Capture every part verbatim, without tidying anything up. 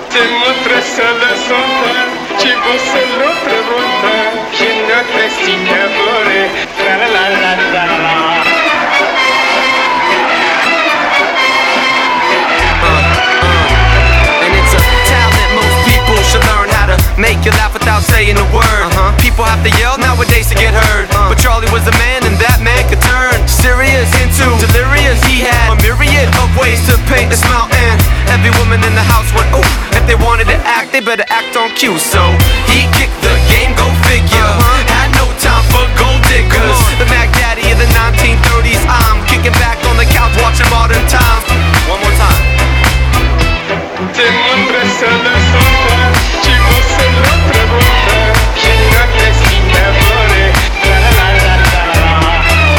Te muestra solo sonta, ci bussa l'altra volta, che non resti amore, tra la la la la la. Make you laugh without saying a word. uh-huh. People have to yell nowadays to get heard. uh. But Charlie was a man and that man could turn serious into delirious. He had a myriad of ways to paint this mountain. Every woman in the house went ooh. If they wanted to act, they better act on cue. So he kicked the game, go figure. uh-huh. Had no time for gold diggers. The Mac Daddy of the nineteen thirties. I'm kicking back on the couch watching Modern Times. One more time. Te muestra solo sonta, ci bussa l'altra volta, che non resti amore, tra la la la la la.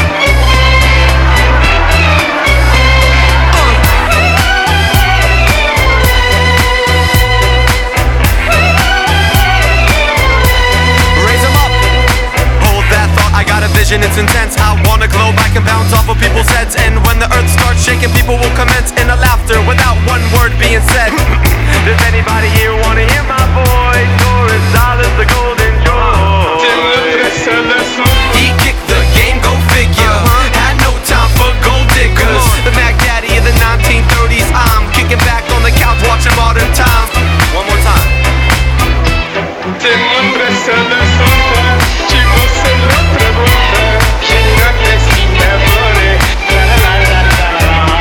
Raise 'em up. Hold that thought, I got a vision, it's intense. I want a globe I can bounce off of people's heads. And when the earth starts shaking, people will commence in a laughter without one word being said. Does anybody here wanna hear my voice? Taurus, dollars, the golden joy. He kicked the game, go figure. uh-huh. Had no time for gold diggers. The Mac Daddy of the nineteen thirties. I'm kicking back on the couch watching Modern Times. One more time. Te muestra solo sonta, ci bussa l'altra volta, che non resti amore, tra la la la la la.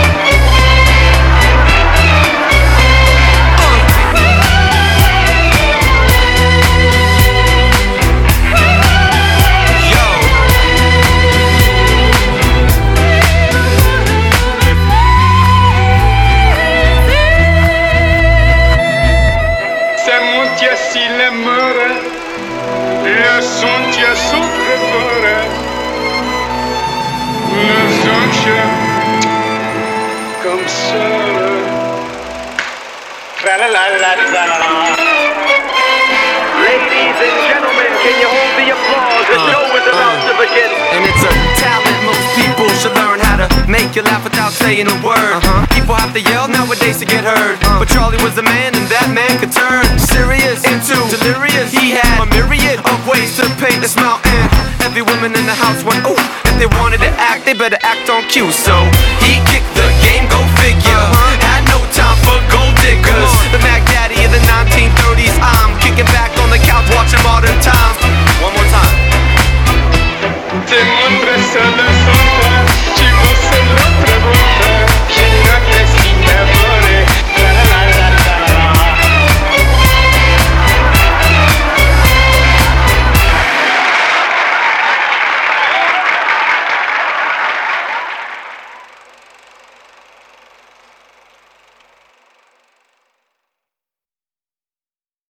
Si l'amore, le son ti a sopra le songe comme ça. Tra la la la la la. Ladies and gentlemen, can you hold the applause? The Uh, show is about uh. to begin. And it's a talent most people should learn how to make you laugh without saying a word. uh-huh. People have to yell nowadays to get heard. uh. But Charlie was a man and that man could turn serious into delirious. He had a myriad of ways to paint this mountain. Every woman in the house went ooh. If they wanted to act, they better act on cue. So he kicked the game, go figure. uh-huh. Had no time for gold diggers. The Mac Daddy